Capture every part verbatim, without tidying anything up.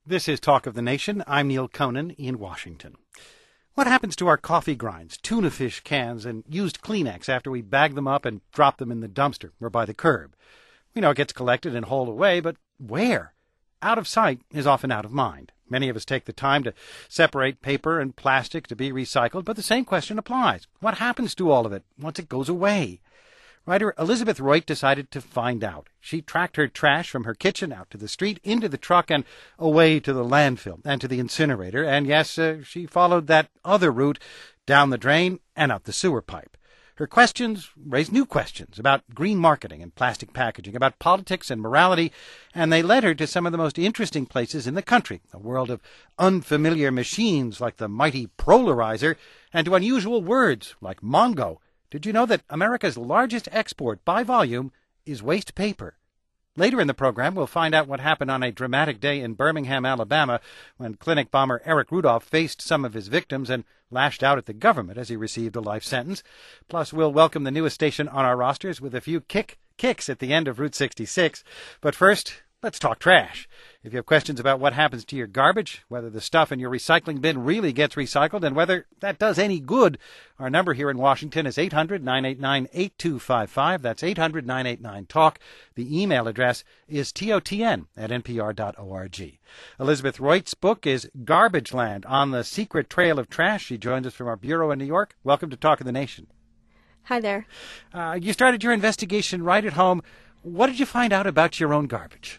This is Talk of the Nation. I'm Neil Conan in Washington. What happens to our coffee grinds, tuna fish cans, and used Kleenex after we bag them up and drop them in the dumpster or by the curb? We know it gets collected and hauled away, but where? Out of sight is often out of mind. Many of us take the time to separate paper and plastic to be recycled, but the same question applies. What happens to all of it once it goes away? Writer Elizabeth Roit decided to find out. She tracked her trash from her kitchen out to the street, into the truck, and away to the landfill and to the incinerator. And yes, uh, she followed that other route down the drain and up the sewer pipe. Her questions raised new questions about green marketing and plastic packaging, about politics and morality, and they led her to some of the most interesting places in the country, a world of unfamiliar machines like the mighty Prolarizer, and to unusual words like Mongo. Did you know that America's largest export by volume is waste paper? Later in the program, we'll find out what happened on a dramatic day in Birmingham, Alabama, when clinic bomber Eric Rudolph faced some of his victims and lashed out at the government as he received a life sentence. Plus, we'll welcome the newest station on our rosters with a few kick kicks at the end of Route sixty-six. But first, let's talk trash. If you have questions about what happens to your garbage, whether the stuff in your recycling bin really gets recycled, and whether that does any good, our number here in Washington is eight hundred, nine eight nine, eight two five five. That's eight hundred, nine eight nine, TALK. The email address is totn at npr dot org. Elizabeth Roit's book is Garbage Land, On the Secret Trail of Trash. She joins us from our bureau in New York. Welcome to Talk of the Nation. Hi there. Uh, you started your investigation right at home. What did you find out about your own garbage?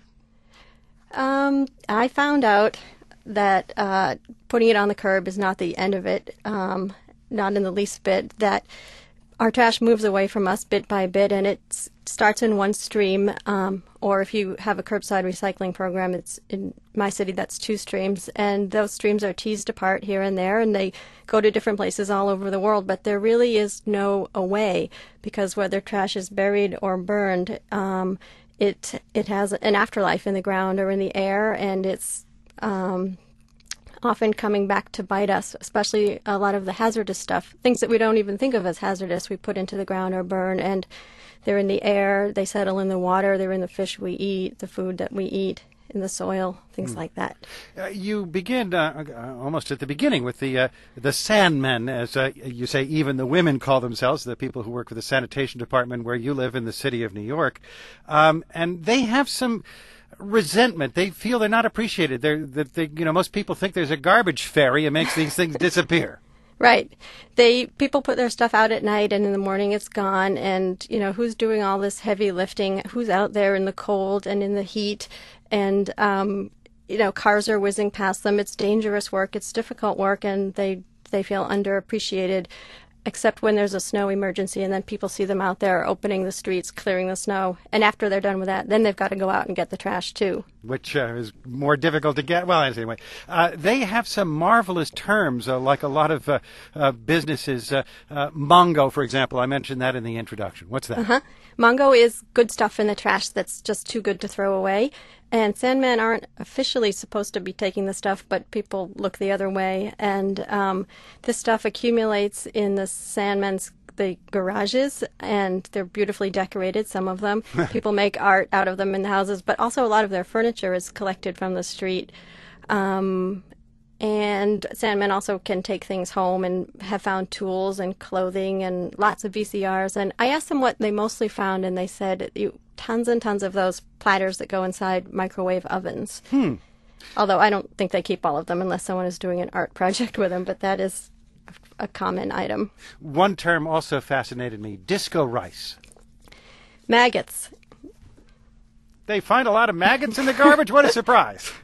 Um, I found out that uh, putting it on the curb is not the end of it, um, not in the least bit, that our trash moves away from us bit by bit, and it s- starts in one stream, um, or if you have a curbside recycling program, it's in my city, that's two streams, and those streams are teased apart here and there, and they go to different places all over the world, but there really is no away, because whether trash is buried or burned, um, It it has an afterlife in the ground or in the air, and it's um, often coming back to bite us, especially a lot of the hazardous stuff, things that we don't even think of as hazardous, we put into the ground or burn, and they're in the air, they settle in the water, they're in the fish we eat, the food that we eat, in the soil, things mm. like that. Uh, you begin uh, uh, almost at the beginning with the uh, the Sandmen, as uh, you say, even the women call themselves, the people who work for the sanitation department where you live in the city of New York. Um, and they have some resentment. They feel they're not appreciated. They're, that they, you know, most people think there's a garbage fairy and makes these things disappear. Right. They people put their stuff out at night, and in the morning it's gone. And, you know, who's doing all this heavy lifting? Who's out there in the cold and in the heat? And, um, you know, cars are whizzing past them. It's dangerous work. It's difficult work, and they they feel underappreciated, except when there's a snow emergency, and then people see them out there opening the streets, clearing the snow. And after they're done with that, then they've got to go out and get the trash, too. Which uh, is more difficult to get. Well, anyway, uh, they have some marvelous terms, uh, like a lot of uh, uh, businesses. Uh, uh, Mongo, for example, I mentioned that in the introduction. What's that? Uh-huh. Mongo is good stuff in the trash that's just too good to throw away. And Sandmen aren't officially supposed to be taking the stuff, but people look the other way. And um, this stuff accumulates in the Sandmen's the garages, and they're beautifully decorated, some of them. People make art out of them in the houses, but also a lot of their furniture is collected from the street. Um, and Sandmen also can take things home and have found tools and clothing and lots of V C Rs. And I asked them what they mostly found, and they said you, tons and tons of those platters that go inside microwave ovens. Hmm. Although I don't think they keep all of them unless someone is doing an art project with them, but that is a common item. One term also fascinated me, disco rice. Maggots. They find a lot of maggots in the garbage? What a surprise.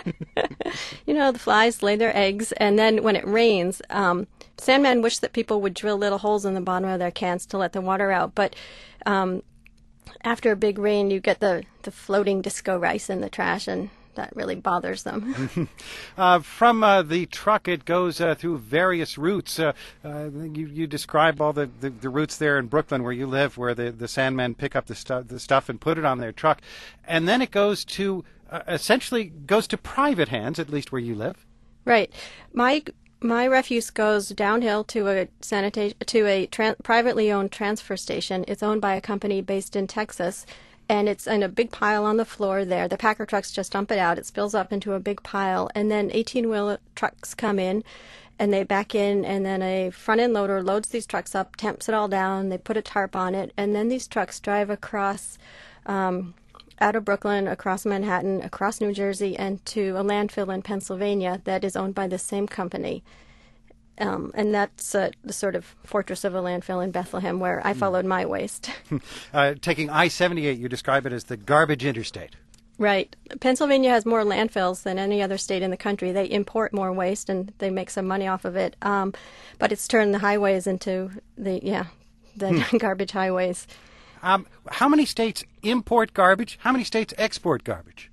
You know, the flies lay their eggs, and then when it rains, um, Sandmen wish that people would drill little holes in the bottom of their cans to let the water out, but um, after a big rain, you get the, the floating disco rice in the trash, and that really bothers them. uh, from uh, the truck, it goes uh, through various routes. Uh, uh, you, you describe all the, the, the routes there in Brooklyn where you live, where the, the Sandmen pick up the, stu- the stuff and put it on their truck. And then it goes to, uh, essentially goes to private hands, at least where you live. Right. My my refuse goes downhill to a sanitation to a tran- privately owned transfer station. It's owned by a company based in Texas. and it's in a big pile on the floor there. The packer trucks just dump it out. It spills up into a big pile, and then eighteen-wheel trucks come in, and they back in, and then a front-end loader loads these trucks up, tamps it all down, they put a tarp on it, and then these trucks drive across um, out of Brooklyn, across Manhattan, across New Jersey, and to a landfill in Pennsylvania that is owned by the same company. Um, and that's uh, the sort of fortress of a landfill in Bethlehem where I followed my waste. uh, taking I seventy-eight, you describe it as the garbage interstate. Right. Pennsylvania has more landfills than any other state in the country. They import more waste, and they make some money off of it. Um, but it's turned the highways into the, yeah, the hmm. garbage highways. Um, how many states import garbage? How many states export garbage?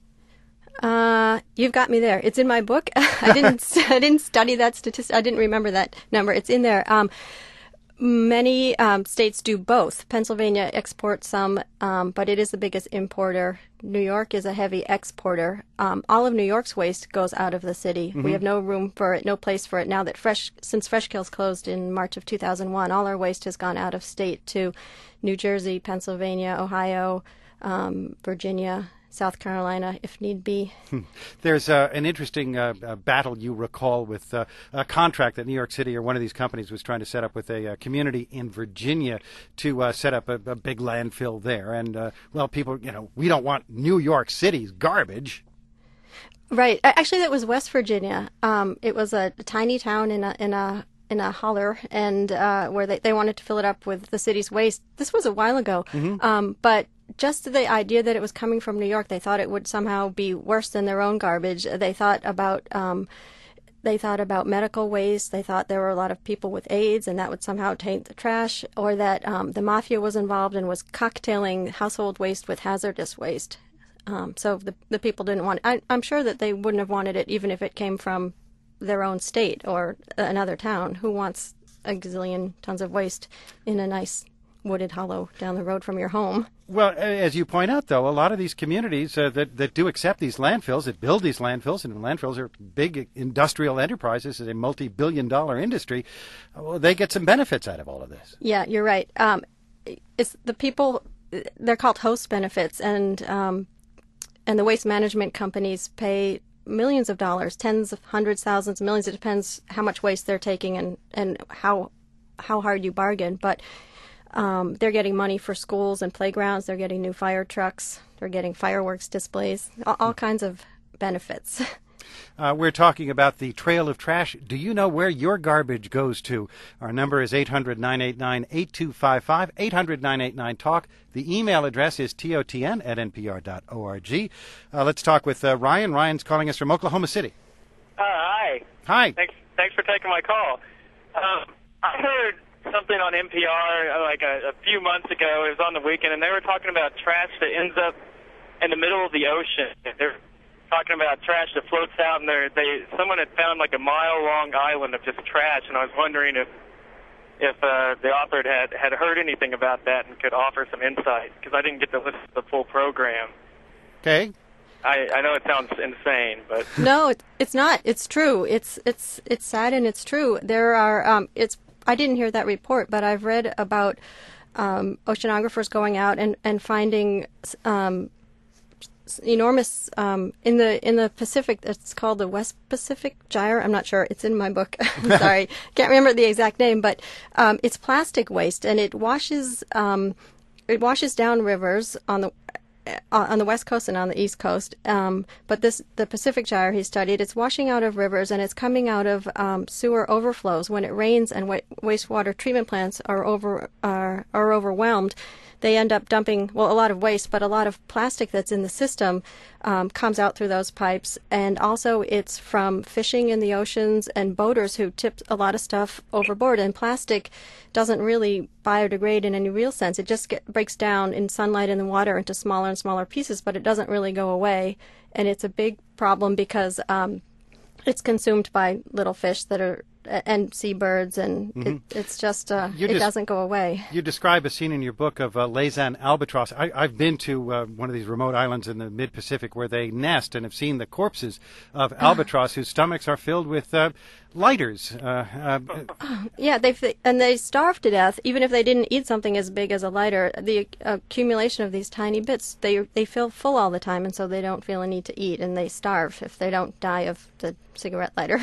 Uh, you've got me there. It's in my book. I didn't. I didn't study that statistic. I didn't remember that number. It's in there. Um, many um, states do both. Pennsylvania exports some, um, but it is the biggest importer. New York is a heavy exporter. Um, all of New York's waste goes out of the city. Mm-hmm. We have no room for it, no place for it now that Fresh, since Freshkills closed in March of two thousand one. All our waste has gone out of state to New Jersey, Pennsylvania, Ohio, um, Virginia, South Carolina, if need be. There's uh, an interesting uh, uh, battle you recall with uh, a contract that New York City or one of these companies was trying to set up with a uh, community in Virginia to uh, set up a, a big landfill there. And, uh, well, people, you know, we don't want New York City's garbage. Right. Actually, that was West Virginia. Um, it was a, a tiny town in a in a in a holler, and uh, where they, they wanted to fill it up with the city's waste. This was a while ago, mm-hmm. um, but just the idea that it was coming from New York, they thought it would somehow be worse than their own garbage. They thought about um, they thought about medical waste. They thought there were a lot of people with AIDS, and that would somehow taint the trash, or that um, the mafia was involved and was cocktailing household waste with hazardous waste. Um, so the the people didn't want it. I, I'm sure that they wouldn't have wanted it even if it came from their own state or another town. Who wants a gazillion tons of waste in a nice wooded hollow down the road from your home? Well, as you point out, though, a lot of these communities uh, that, that do accept these landfills, that build these landfills, and landfills are big industrial enterprises, it's a multi-billion dollar industry, well, they get some benefits out of all of this. Yeah, you're right. Um, it's the people, they're called host benefits, and um, and the waste management companies pay millions of dollars, tens of hundreds, thousands, millions. It depends how much waste they're taking and, and how how hard you bargain. But um, they're getting money for schools and playgrounds. They're getting new fire trucks. They're getting fireworks displays, all, all kinds of benefits. Uh, we're talking about the Trail of Trash. Do you know where your garbage goes to? Our number is eight hundred, nine eight nine, eight two five five, eight hundred, nine eight nine, talk. The email address is T O T N at N P R dot org. Uh, let's talk with uh, Ryan. Ryan's calling us from Oklahoma City. Uh, hi. Hi. Thanks, thanks for taking my call. Um, I heard something on N P R uh, like a, a few months ago. It was on the weekend, and they were talking about trash that ends up in the middle of the ocean. They're talking about trash that floats out, and they someone had found like a mile-long island of just trash, and I was wondering if if uh, the author had, had heard anything about that and could offer some insight, because I didn't get to listen to the full program. Okay. I, I know it sounds insane, but no, it, it's not. It's true. It's it's it's sad and it's true. There are. Um, it's. I didn't hear that report, but I've read about um, oceanographers going out and and finding um, enormous um, in the in the Pacific. It's called the West Pacific Gyre. I'm not sure. It's in my book. I'm sorry, can't remember the exact name, but um, it's plastic waste, and it washes um, it washes down rivers on the on the West Coast and on the East Coast. Um, but this the Pacific Gyre he studied. It's washing out of rivers, and it's coming out of um, sewer overflows when it rains and wa- wastewater treatment plants are over are, are overwhelmed. They end up dumping, well, a lot of waste, but a lot of plastic that's in the system um, comes out through those pipes. And also it's from fishing in the oceans and boaters who tip a lot of stuff overboard. And plastic doesn't really biodegrade in any real sense. It just get, breaks down in sunlight and the water into smaller and smaller pieces, but it doesn't really go away. And it's a big problem because um, it's consumed by little fish that are and seabirds, and Mm-hmm. it, it's just uh, You it just- doesn't go away. You describe a scene in your book of uh, Laysan albatross. I, I've been to uh, one of these remote islands in the mid-Pacific where they nest and have seen the corpses of albatross whose stomachs are filled with uh, lighters. Uh, uh, Yeah, they and they starve to death. Even if they didn't eat something as big as a lighter, the accumulation of these tiny bits, they they feel full all the time, and so they don't feel a need to eat, and they starve if they don't die of the cigarette lighter.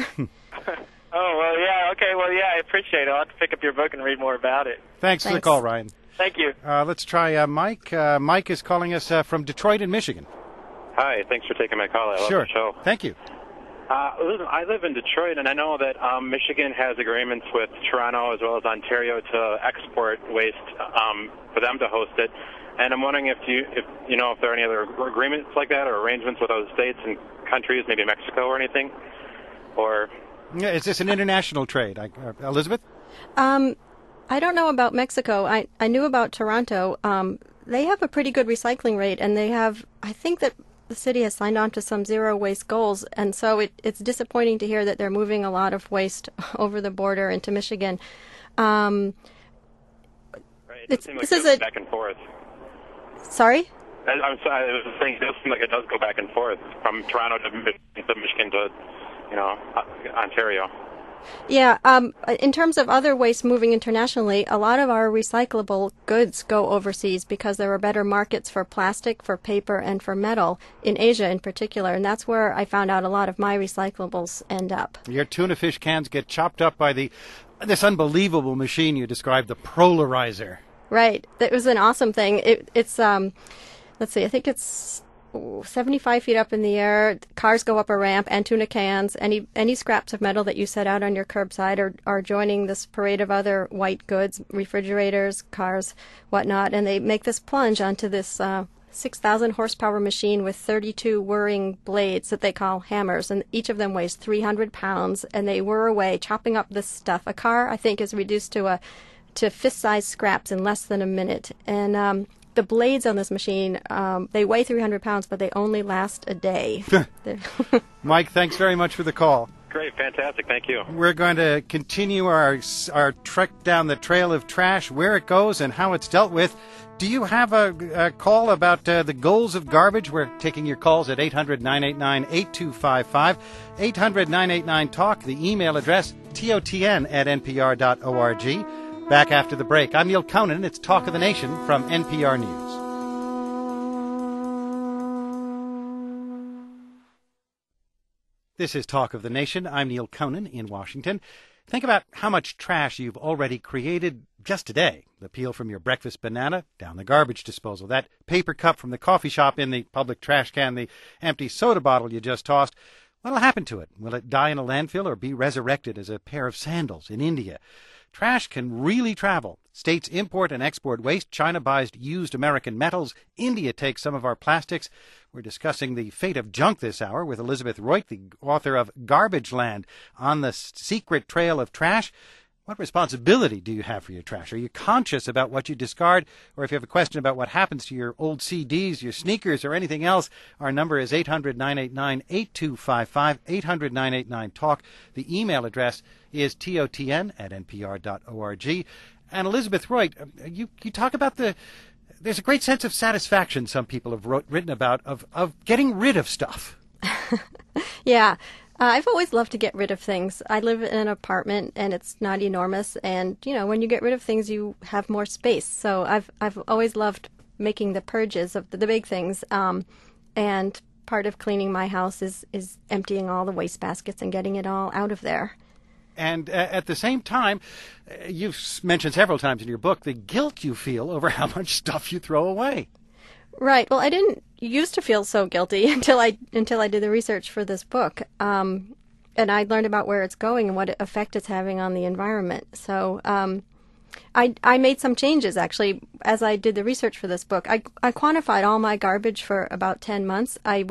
Oh, well, yeah, okay, well, yeah, I appreciate it. I'll have to pick up your book and read more about it. thanks, for the Thanks. call, Ryan. Thank you. Uh, let's try uh, Mike. Uh, Mike is calling us uh, from Detroit in Michigan. Hi, thanks for taking my call. I love Sure. the show. Thank you. Uh, listen, I live in Detroit, and I know that um, Michigan has agreements with Toronto as well as Ontario to export waste um, for them to host it. And I'm wondering if you, if you know, if there are any other agreements like that or arrangements with other states and countries, maybe Mexico or anything, or. Yeah, is this an international trade, I, uh, Elizabeth? Um, I don't know about Mexico. I, I knew about Toronto. Um, they have a pretty good recycling rate, and they have, I think that the city has signed on to some zero waste goals, and so it, it's disappointing to hear that they're moving a lot of waste over the border into Michigan. Um, Right, it it's, does seem like this it is goes a, back and forth. sorry? I, I'm sorry, I was saying it does seem like it does go back and forth from Toronto to Michigan to, Michigan to you know, Ontario. Yeah, um, in terms of other waste moving internationally, a lot of our recyclable goods go overseas because there are better markets for plastic, for paper, and for metal in Asia in particular, and that's where I found out a lot of my recyclables end up. Your tuna fish cans get chopped up by the this unbelievable machine you described, the Prolarizer. Right, that was an awesome thing. It, it's, um, let's see, I think it's seventy-five feet up in the air. Cars go up a ramp, and tuna cans, any any scraps of metal that you set out on your curbside are, are joining this parade of other white goods, refrigerators, cars, whatnot, and they make this plunge onto this uh, six thousand horsepower machine with thirty-two whirring blades that they call hammers, and each of them weighs three hundred pounds, and they whir away, chopping up this stuff. A car, I think, is reduced to a to fist-sized scraps in less than a minute, and um, the blades on this machine, um, they weigh three hundred pounds, but they only last a day. Mike, thanks very much for the call. Great, fantastic, thank you. We're going to continue our our trek down the trail of trash, where it goes and how it's dealt with. Do you have a, a call about uh, the goals of garbage? We're taking your calls at eight hundred, nine eight nine, eight two five five, eight hundred, nine eight nine, talk, the email address, T O T N at N P R dot org. Back after the break. I'm Neil Conan. It's Talk of the Nation from N P R News. This is Talk of the Nation. I'm Neil Conan in Washington. Think about how much trash you've already created just today. The peel from your breakfast banana, down the garbage disposal. That paper cup from the coffee shop in the public trash can, the empty soda bottle you just tossed. What'll happen to it? Will it die in a landfill or be resurrected as a pair of sandals in India? Trash can really travel. States import and export waste. China buys used American metals. India takes some of our plastics. We're discussing the fate of junk this hour with Elizabeth Roit, the author of Garbage Land, on the secret trail of trash. What responsibility do you have for your trash? Are you conscious about what you discard? Or if you have a question about what happens to your old C Ds, your sneakers, or anything else, our number is eight hundred, nine eight nine, eight two five five, eight hundred, nine eight nine, talk. The email address is T O T N at N P R dot org. And Elizabeth Roit, you, you talk about the... There's a great sense of satisfaction some people have wrote, written about of, of getting rid of stuff. Yeah. Uh, I've always loved to get rid of things. I live in an apartment, and it's not enormous. And, you know, when you get rid of things, you have more space. So I've I've always loved making the purges of the, the big things. Um, and part of cleaning my house is, is emptying all the waste baskets and getting it all out of there. And uh, at the same time, uh, you've mentioned several times in your book the guilt you feel over how much stuff you throw away. Right. Well, I didn't used to feel so guilty until I until I did the research for this book, um, and I learned about where it's going and what effect it's having on the environment. So um, I I made some changes actually as I did the research for this book. I I quantified all my garbage for about ten months. I would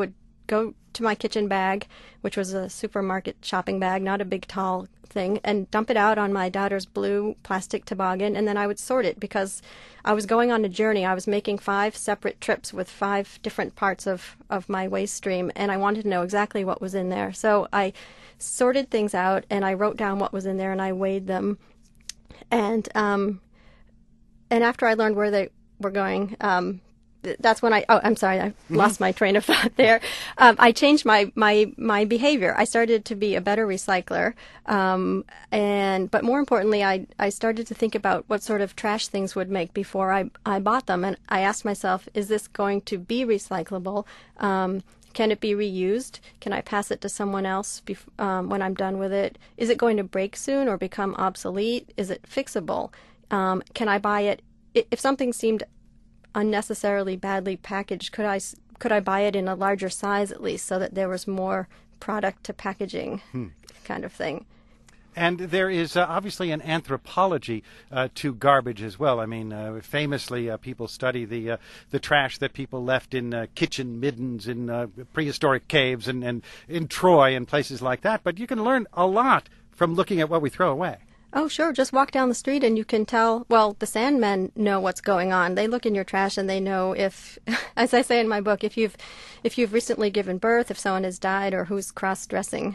go to my kitchen bag, which was a supermarket shopping bag, not a big tall thing, and dump it out on my daughter's blue plastic toboggan, and then I would sort it because I was going on a journey. I was making five separate trips with five different parts of, of my waste stream, and I wanted to know exactly what was in there. So I sorted things out, and I wrote down what was in there, and I weighed them. And um, and after I learned where they were going, um, that's when I, oh, I'm sorry, I lost my train of thought there. Um, I changed my, my, my behavior. I started to be a better recycler. Um, and, but more importantly, I, I started to think about what sort of trash things would make before I, I bought them. And I asked myself, is this going to be recyclable? Um, can it be reused? Can I pass it to someone else bef- um, when I'm done with it? Is it going to break soon or become obsolete? Is it fixable? Um, can I buy it? If something seemed unnecessarily badly packaged, could I could I buy it in a larger size at least, so that there was more product to packaging, hmm. kind of thing. And there is uh, obviously an anthropology uh, to garbage as well. I mean, uh, famously, uh, people study the uh, the trash that people left in uh, kitchen middens in uh, prehistoric caves and, and in Troy and places like that. But you can learn a lot from looking at what we throw away. Oh, sure. Just walk down the street and you can tell, well, the Sandmen know what's going on. They look in your trash and they know if, as I say in my book, if you've if you've recently given birth, if someone has died, or who's cross-dressing.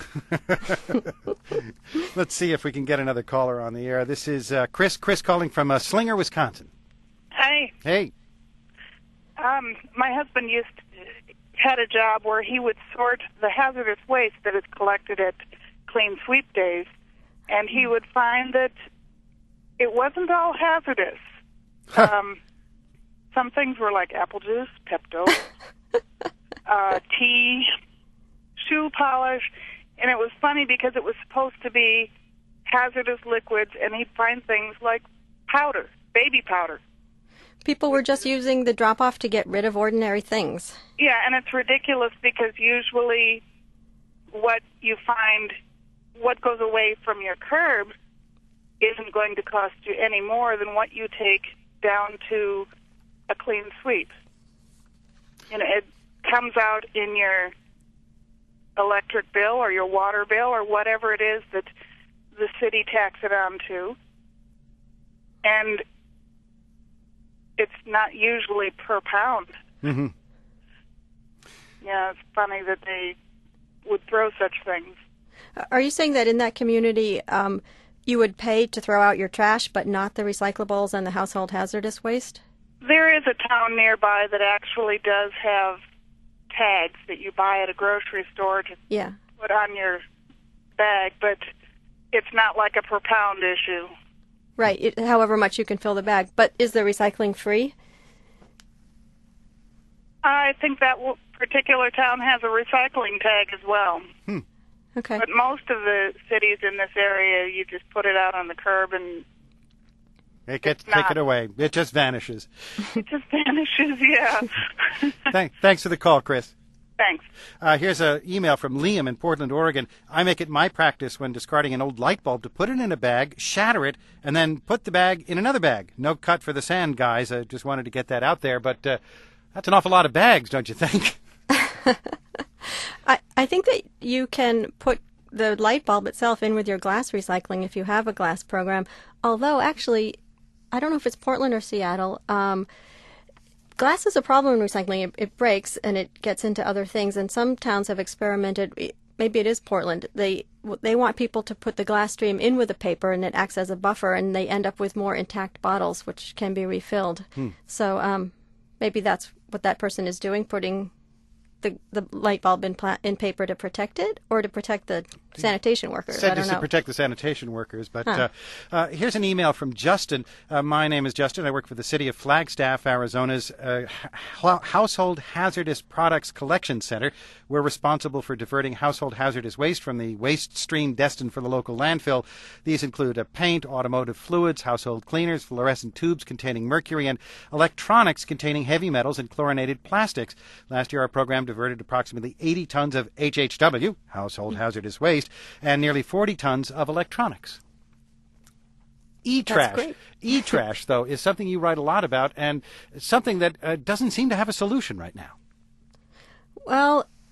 Let's see if we can get another caller on the air. This is uh, Chris. Chris calling from uh, Slinger, Wisconsin. Hi. Hey. Um, my husband used to, had a job where he would sort the hazardous waste that is collected at clean sweep days. And he would find that it wasn't all hazardous. um, some things were like apple juice, Pepto, uh, tea, shoe polish. And it was funny because it was supposed to be hazardous liquids, and he'd find things like powder, baby powder. People were just using the drop-off to get rid of ordinary things. Yeah, and it's ridiculous because usually what you find... what goes away from your curb isn't going to cost you any more than what you take down to a clean sweep. You know, it comes out in your electric bill or your water bill or whatever it is that the city tax it on to. And it's not usually per pound. Mm-hmm. Yeah, it's funny that they would throw such things. Are you saying that in that community um, you would pay to throw out your trash, but not the recyclables and the household hazardous waste? There is a town nearby that actually does have tags that you buy at a grocery store to yeah. put on your bag, but it's not like a per pound issue. Right, it, however much you can fill the bag. But is the recycling free? I think that particular town has a recycling tag as well. Hmm. Okay. But most of the cities in this area, you just put it out on the curb and it gets taken away. It just vanishes. It just vanishes, yeah. Thank, thanks for the call, Chris. Thanks. Uh, here's an email from Liam in Portland, Oregon. I make it my practice when discarding an old light bulb to put it in a bag, shatter it, and then put the bag in another bag. No cut for the sand guys. I just wanted to get that out there. But uh, that's an awful lot of bags, don't you think? I, I think that you can put the light bulb itself in with your glass recycling if you have a glass program. Although, actually, I don't know if it's Portland or Seattle. Um, glass is a problem in recycling. It, it breaks and it gets into other things. And some towns have experimented. Maybe it is Portland. They they want people to put the glass stream in with the paper, and it acts as a buffer, and they end up with more intact bottles, which can be refilled. Hmm. So um, maybe that's what that person is doing, putting the the light bulb in pla- in paper to protect it, or to protect the sanitation workers. Said I don't to know. protect the sanitation workers. But huh. uh, uh, here's an email from Justin. Uh, my name is Justin. I work for the city of Flagstaff, Arizona's uh, ha- Household Hazardous Products Collection Center. We're responsible for diverting household hazardous waste from the waste stream destined for the local landfill. These include uh, paint, automotive fluids, household cleaners, fluorescent tubes containing mercury, and electronics containing heavy metals and chlorinated plastics. Last year, our program diverted approximately eighty tons of H H W, household hazardous waste, and nearly forty tons of electronics. E-trash. E-trash, though, is something you write a lot about, and something that uh, doesn't seem to have a solution right now. Well,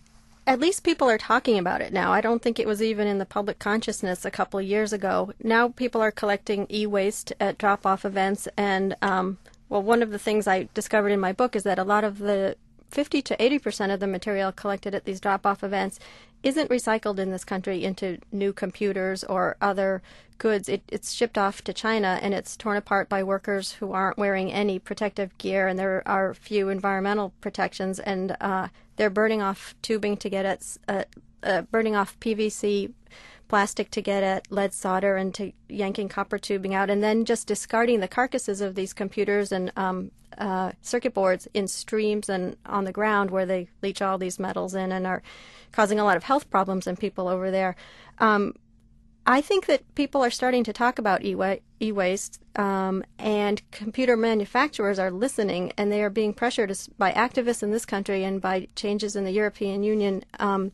at least people are talking about it now. I don't think it was even in the public consciousness a couple of years ago. Now people are collecting e-waste at drop-off events, and um, well, one of the things I discovered in my book is that a lot of the fifty to eighty percent of the material collected at these drop-off events isn't recycled in this country into new computers or other goods. It, it's shipped off to China, and it's torn apart by workers who aren't wearing any protective gear, and there are few environmental protections, and uh, they're burning off tubing to get at, uh, uh, burning off P V C plastic to get at lead solder, and to yanking copper tubing out, and then just discarding the carcasses of these computers and um, uh, circuit boards in streams and on the ground where they leach all these metals in and are causing a lot of health problems in people over there. Um, I think that people are starting to talk about e- e-waste, um, and computer manufacturers are listening, and they are being pressured by activists in this country and by changes in the European Union um,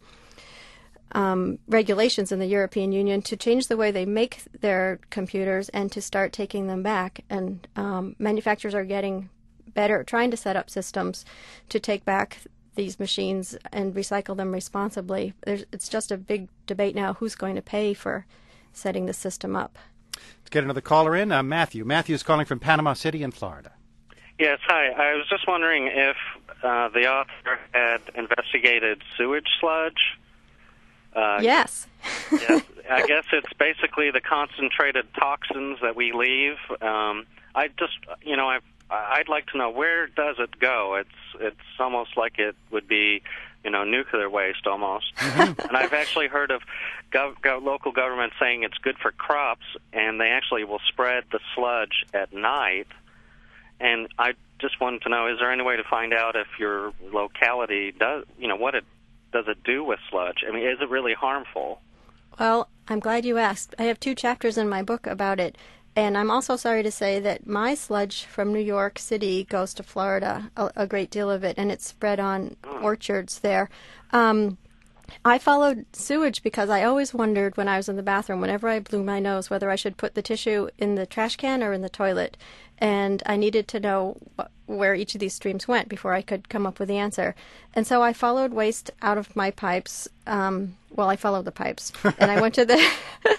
um, regulations in the European Union to change the way they make their computers and to start taking them back. And um, manufacturers are getting better, trying to set up systems to take back these machines and recycle them responsibly. There's, it's just a big debate now who's going to pay for setting the system up. Let's get another caller in. Uh, Matthew. Matthew's calling from Panama City in Florida. Yes, hi. I was just wondering if uh, the author had investigated sewage sludge. Uh, yes. Yes. I guess it's basically the concentrated toxins that we leave. Um, I just, you know, I've I'd like to know, where does it go? It's it's almost like it would be, you know, nuclear waste almost. And I've actually heard of gov- gov- local governments saying it's good for crops, and they actually will spread the sludge at night. And I just wanted to know, is there any way to find out if your locality does, you know, what it does it do with sludge? I mean, is it really harmful? Well, I'm glad you asked. I have two chapters in my book about it. And I'm also sorry to say that my sludge from New York City goes to Florida, a, a great deal of it, and it's spread on orchards there. Um, I followed sewage because I always wondered when I was in the bathroom, whenever I blew my nose, whether I should put the tissue in the trash can or in the toilet. And I needed to know wh- where each of these streams went before I could come up with the answer. And so I followed waste out of my pipes. Um, well, I followed the pipes, and I went to the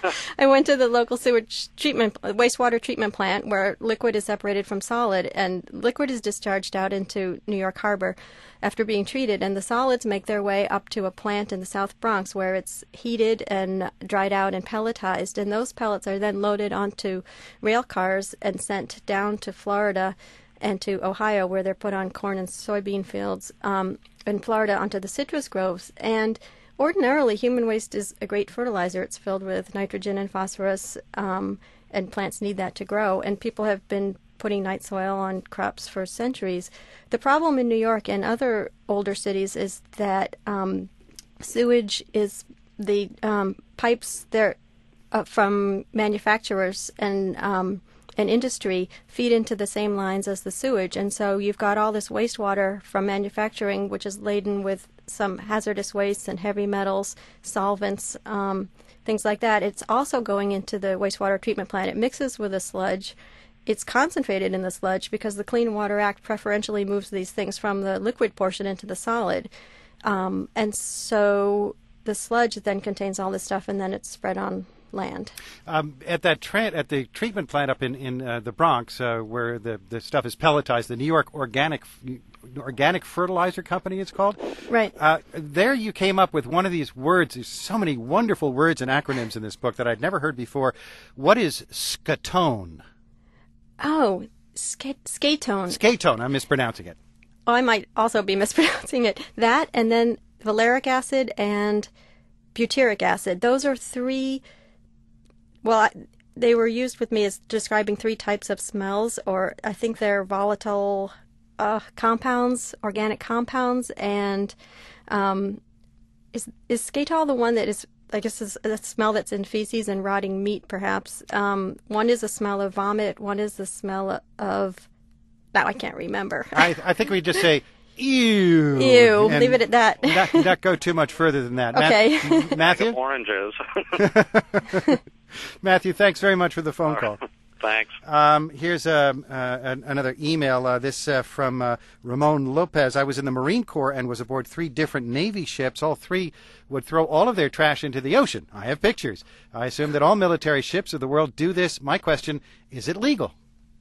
I went to the local sewage treatment wastewater treatment plant where liquid is separated from solid, and liquid is discharged out into New York Harbor after being treated, and the solids make their way up to a plant in the South Bronx where it's heated and dried out and pelletized, and those pellets are then loaded onto rail cars and sent down to Florida and to Ohio, where they're put on corn and soybean fields, um, in Florida onto the citrus groves. And ordinarily, human waste is a great fertilizer. It's filled with nitrogen and phosphorus, um, and plants need that to grow. And people have been putting night soil on crops for centuries. The problem in New York and other older cities is that um, sewage is the um, pipes there uh, from manufacturers and um, and industry feed into the same lines as the sewage. And so you've got all this wastewater from manufacturing, which is laden with some hazardous wastes and heavy metals, solvents, um, things like that. It's also going into the wastewater treatment plant. It mixes with the sludge. It's concentrated in the sludge because the Clean Water Act preferentially moves these things from the liquid portion into the solid. Um, and so the sludge then contains all this stuff, and then it's spread on land. Um, at that tra- at the treatment plant up in in uh, the Bronx, uh, where the, the stuff is pelletized, the New York Organic Organic Fertilizer Company, it's called. Right. Uh, there, you came up with one of these words. There's so many wonderful words and acronyms in this book that I'd never heard before. What is scatone? Oh, sca- scatone. Scatone. I'm mispronouncing it. Oh, I might also be mispronouncing it. That, and then valeric acid and butyric acid. Those are three. Well, I, they were used with me as describing three types of smells, or I think they're volatile uh, compounds, organic compounds, and um, is is scatol the one that is, I guess, is a smell that's in feces and rotting meat, perhaps? Um, one is a smell of vomit, one is the smell of, now I can't remember. I, I think we just say, ew. Ew, leave it at that. not, not go too much further than that. Okay. Matt, Matthew? Oranges. Matthew, thanks very much for the phone call. Thanks. Um, here's uh, uh, an, another email. Uh, this uh, from uh, Ramon Lopez. I was in the Marine Corps and was aboard three different Navy ships. All three would throw all of their trash into the ocean. I have pictures. I assume that all military ships of the world do this. My question, is it legal?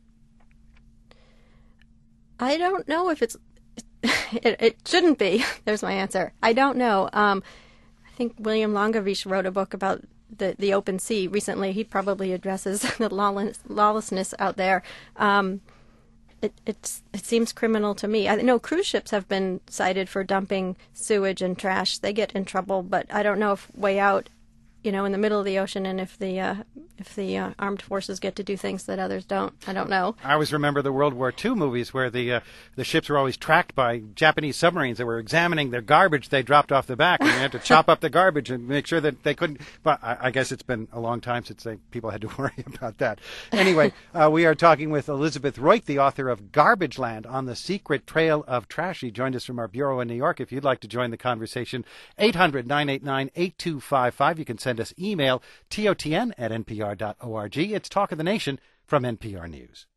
I don't know if it's... it, it shouldn't be. There's my answer. I don't know. Um, I think William Longovich wrote a book about the, the open sea recently. He probably addresses the lawless, lawlessness out there. Um, it, it's, it seems criminal to me. I know cruise ships have been cited for dumping sewage and trash. They get in trouble, but I don't know if way out, you know, in the middle of the ocean, and if the uh, if the uh, armed forces get to do things that others don't. I don't know. I always remember the World War Two movies where the uh, the ships were always tracked by Japanese submarines that were examining their garbage they dropped off the back, and they had to chop up the garbage and make sure that they couldn't. But I, I guess it's been a long time since they, people had to worry about that. Anyway, uh, we are talking with Elizabeth Reut, the author of Garbage Land: On the Secret Trail of Trash. She joined us from our bureau in New York. If you'd like to join the conversation, eight hundred, nine eight nine, eight two five five. You can send us email, T O T N at N P R dot org. It's Talk of the Nation from N P R News.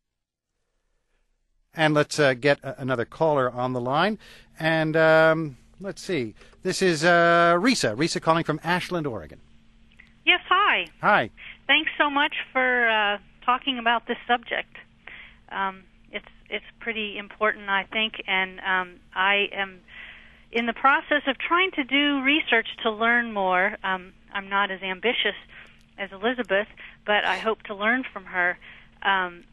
And let's uh, get uh, another caller on the line. And um, let's see. This is uh, Risa. Risa calling from Ashland, Oregon. Yes, hi. Hi. Thanks so much for uh, talking about this subject. Um, it's it's pretty important, I think, and um, I am in the process of trying to do research to learn more. Um, I'm not as ambitious as Elizabeth, but I hope to learn from her. Um,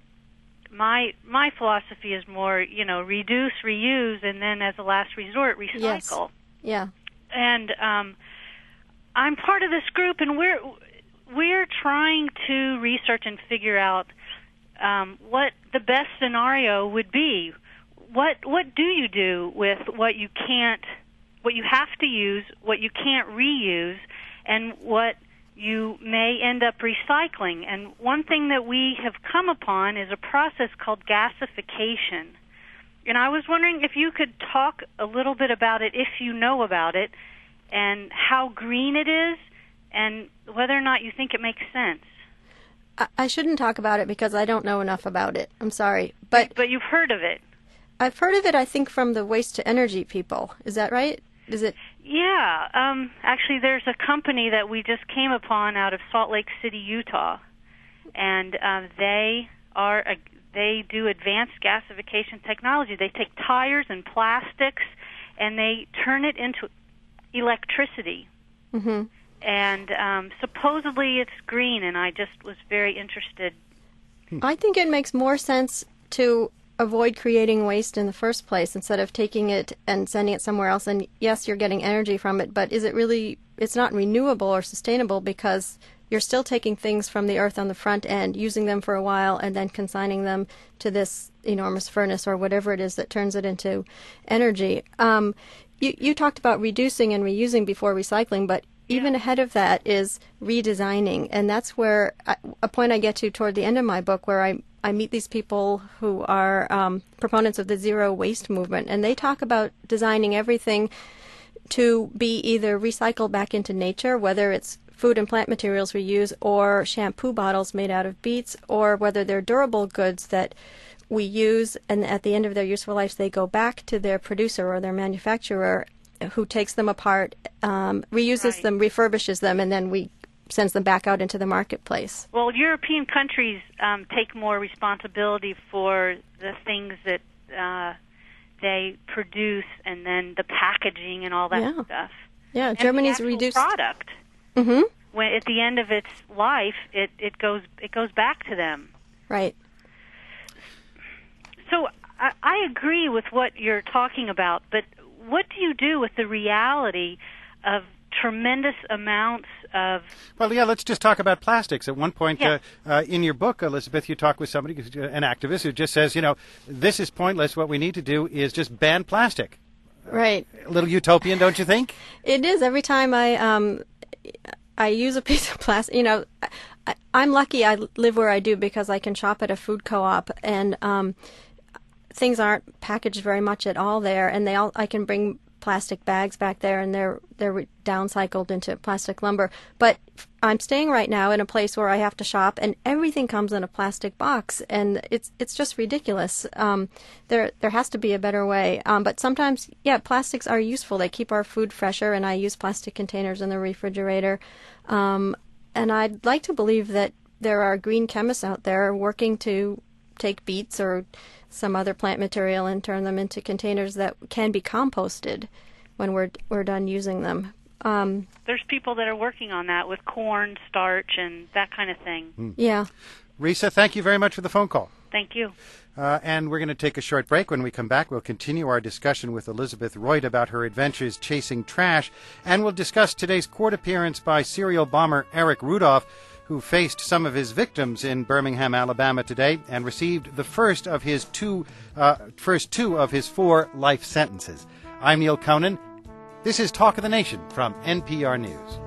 my my philosophy is more, you know, reduce, reuse, and then as a last resort, recycle. Yes. Yeah. And um, I'm part of this group, and we're we're trying to research and figure out um, what the best scenario would be. What what do you do with what you can't, what you have to use, what you can't reuse, and what you may end up recycling? And one thing that we have come upon is a process called gasification. And I was wondering if you could talk a little bit about it, if you know about it, and how green it is, and whether or not you think it makes sense. I, I shouldn't talk about it because I don't know enough about it. I'm sorry. But, but you've heard of it. I've heard of it, I think, from the waste to energy people. Is that right? Is it? Yeah. Um, actually, there's a company that we just came upon out of Salt Lake City, Utah, and uh, they are a, they do advanced gasification technology. They take tires and plastics, and they turn it into electricity. Mm-hmm. And um, supposedly it's green, and I just was very interested. I think it makes more sense to avoid creating waste in the first place instead of taking it and sending it somewhere else. And yes, you're getting energy from it, but is it really, it's not renewable or sustainable because you're still taking things from the earth on the front end, using them for a while, and then consigning them to this enormous furnace or whatever it is that turns it into energy. Um, you, you talked about reducing and reusing before recycling, but even ahead of that is redesigning. And that's where I, a point I get to toward the end of my book, where I I meet these people who are um, proponents of the zero waste movement, and they talk about designing everything to be either recycled back into nature, whether it's food and plant materials we use, or shampoo bottles made out of beets, or whether they're durable goods that we use, and at the end of their useful lives they go back to their producer or their manufacturer, who takes them apart, um, reuses Right. them, refurbishes them, and then we sends them back out into the marketplace. Well, European countries um, take more responsibility for the things that uh, they produce, and then the packaging and all that Yeah. stuff. Yeah, And Germany's the actual reduced. product. Mm-hmm. When at the end of its life, it, it goes it goes back to them. Right. So I, I agree with what you're talking about, but what do you do with the reality of tremendous amounts of... Well, yeah, let's just talk about plastics. At one point Yeah. uh, uh, in your book, Elizabeth, you talk with somebody, who's an activist, who just says, you know, this is pointless. What we need to do is just ban plastic. Right. A little utopian, don't you think? It is. Every time I um, I use a piece of plastic, you know, I, I'm lucky I live where I do because I can shop at a food co-op, and um, things aren't packaged very much at all there, and they all I can bring plastic bags back there, and they're they're downcycled into plastic lumber. But I'm staying right now in a place where I have to shop, and everything comes in a plastic box, and it's it's just ridiculous. Um, there there has to be a better way. Um, but sometimes, yeah, plastics are useful. They keep our food fresher, and I use plastic containers in the refrigerator. Um, and I'd like to believe that there are green chemists out there working to take beets or some other plant material and turn them into containers that can be composted when we're we're done using them. Um, There's people that are working on that with corn starch and that kind of thing. Hmm. Yeah. Risa, thank you very much for the phone call. Thank you. Uh, and we're going to take a short break. When we come back, we'll continue our discussion with Elizabeth Reut about her adventures chasing trash, and we'll discuss today's court appearance by serial bomber Eric Rudolph, who faced some of his victims in Birmingham, Alabama today, and received the first of his two, uh, first two of his four life sentences. I'm Neil Conan. This is Talk of the Nation from N P R News.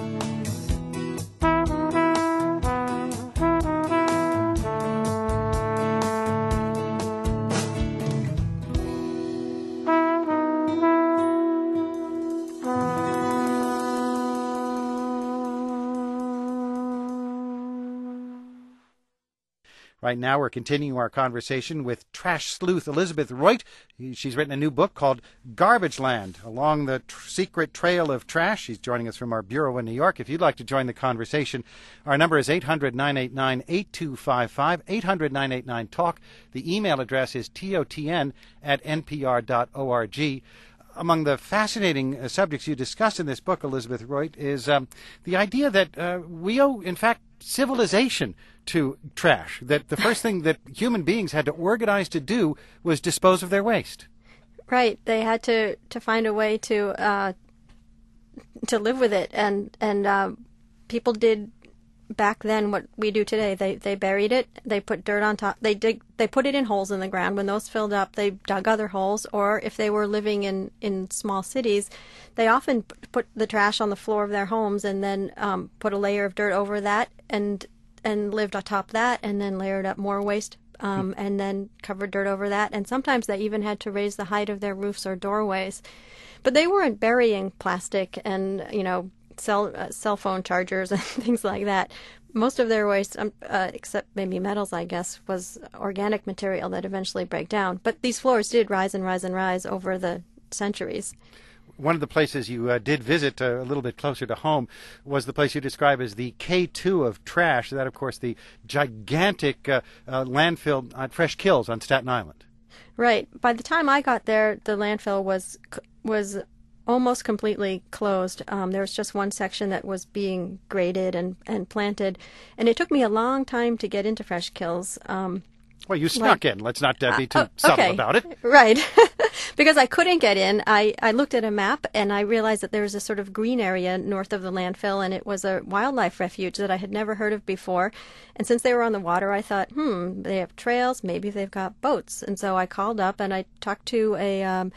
Right now, we're continuing our conversation with trash sleuth Elizabeth Reut. She's written a new book called Garbage Land, Along the tr- Secret Trail of Trash. She's joining us from our bureau in New York. If you'd like to join the conversation, our number is eight hundred, nine eight nine, eight two five five, eight hundred, nine eight nine, talk. The email address is totn at n p r dot org. Among the fascinating uh, subjects you discuss in this book, Elizabeth Reut, is um, the idea that uh, we owe, in fact, civilization to trash, that the first thing that human beings had to organize to do was dispose of their waste. Right. They had to, to find a way to uh, to live with it, and and uh, people did back then what we do today. They they buried it. They put dirt on top. They dig. They put it in holes in the ground. When those filled up, they dug other holes. Or if they were living in, in small cities, they often put the trash on the floor of their homes and then um, put a layer of dirt over that and and lived atop that, and then layered up more waste, um, mm. and then covered dirt over that. And sometimes they even had to raise the height of their roofs or doorways. But they weren't burying plastic and, you know, cell uh, cell phone chargers and things like that. Most of their waste, um, uh, except maybe metals, I guess, was organic material that eventually break down. But these floors did rise and rise and rise over the centuries. One of the places you uh, did visit uh, a little bit closer to home was the place you describe as the K two of trash. That, of course, the gigantic uh, uh, landfill at Fresh Kills on Staten Island. Right. By the time I got there, the landfill was was almost completely closed. Um, there was just one section that was being graded and, and planted. And it took me a long time to get into Fresh Kills. Um, Well, you snuck like, in. Let's not uh, be too uh, subtle okay. about it. Right. Because I couldn't get in. I, I looked at a map and I realized that there was a sort of green area north of the landfill, and it was a wildlife refuge that I had never heard of before. And since they were on the water, I thought, hmm, they have trails, maybe they've got boats. And so I called up and I talked to a... Um,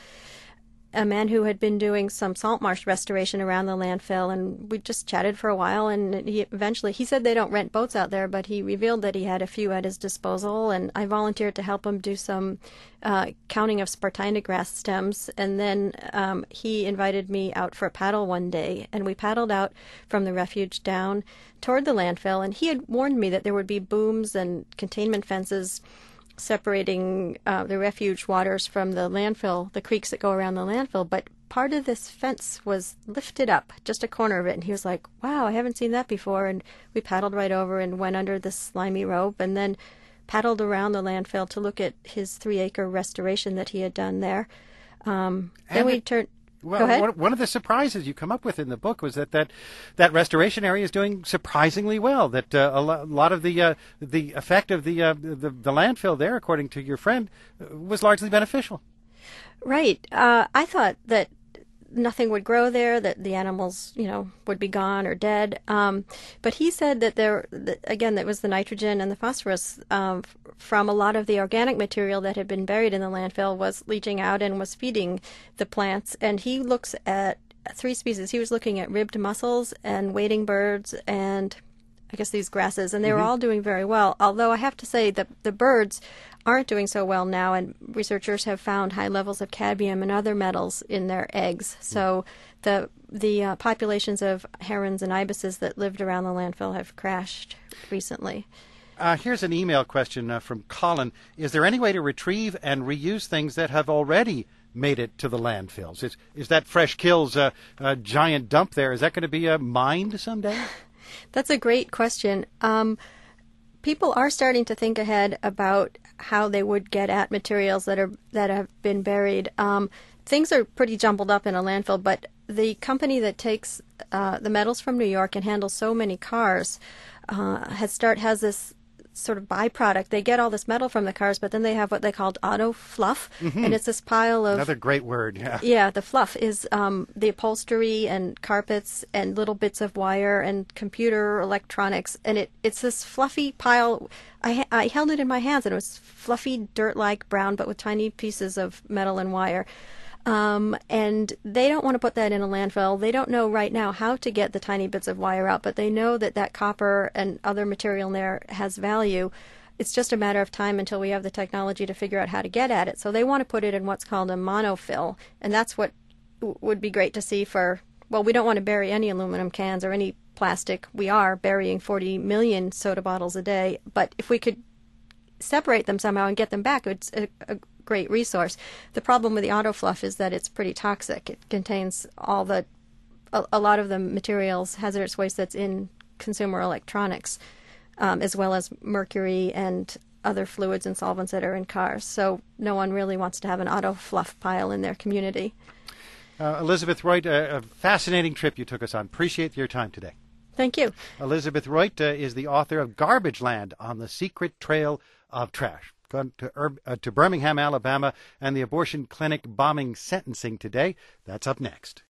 a man who had been doing some salt marsh restoration around the landfill, and we just chatted for a while, and he eventually, he said they don't rent boats out there, but he revealed that he had a few at his disposal, and I volunteered to help him do some uh, counting of Spartina grass stems, and then um, he invited me out for a paddle one day, and we paddled out from the refuge down toward the landfill, and he had warned me that there would be booms and containment fences separating uh, the refuge waters from the landfill, the creeks that go around the landfill, but part of this fence was lifted up, just a corner of it, and he was like, wow, I haven't seen that before, and we paddled right over and went under this slimy rope, and then paddled around the landfill to look at his three-acre restoration that he had done there. Um, then we turned... Well, one, one of the surprises you come up with in the book was that that, that restoration area is doing surprisingly well. That uh, a, lo- a lot of the uh, the effect of the, uh, the the landfill there, according to your friend, was largely beneficial. Right. Uh, I thought that nothing would grow there, that the animals, you know, would be gone or dead. Um, but he said that there, that, again, that was the nitrogen and the phosphorus um, from a lot of the organic material that had been buried in the landfill was leaching out and was feeding the plants. And he looks at three species. He was looking at ribbed mussels and wading birds and I guess these grasses, and they were Mm-hmm. all doing very well. Although I have to say that the birds aren't doing so well now, and researchers have found high levels of cadmium and other metals in their eggs. So the the uh, populations of herons and ibises that lived around the landfill have crashed recently. Uh, here's an email question uh, from Colin. Is there any way to retrieve and reuse things that have already made it to the landfills? Is, is that Fresh Kills uh, uh, giant dump there, is that going to be uh, mined someday? That's a great question. Um, people are starting to think ahead about how they would get at materials that are that have been buried. Um, things are pretty jumbled up in a landfill, but the company that takes uh, the metals from New York and handles so many cars uh, has start has this sort of byproduct. They get all this metal from the cars, but then they have what they called auto fluff, Mm-hmm. and it's this pile of Another great word, yeah. yeah, the fluff is um, the upholstery and carpets and little bits of wire and computer electronics, and it it's this fluffy pile. I I held it in my hands, and it was fluffy, dirt-like brown, but with tiny pieces of metal and wire. Um, and they don't want to put that in a landfill. They don't know right now how to get the tiny bits of wire out, but they know that that copper and other material in there has value. It's just a matter of time until we have the technology to figure out how to get at it. So they want to put it in what's called a monofill, and that's what w- would be great to see for, well, we don't want to bury any aluminum cans or any plastic. We are burying forty million soda bottles a day, but if we could separate them somehow and get them back, it's a, a great resource. The problem with the auto fluff is that it's pretty toxic. It contains all the, a, a lot of the materials, hazardous waste that's in consumer electronics, um, as well as mercury and other fluids and solvents that are in cars. So no one really wants to have an auto fluff pile in their community. Uh, Elizabeth Royt, a, a fascinating trip you took us on. Appreciate your time today. Thank you. Elizabeth Royt uh, is the author of Garbage Land on the Secret Trail of Trash. Gone to, Ur- uh, to Birmingham, Alabama, and the abortion clinic bombing sentencing today. That's up next.